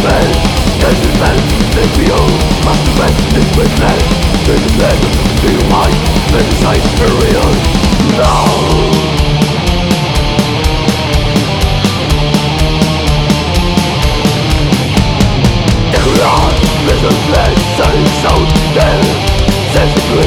man, as a man, that you must rest in with man. Then the man, do you mind, then shine for real. Now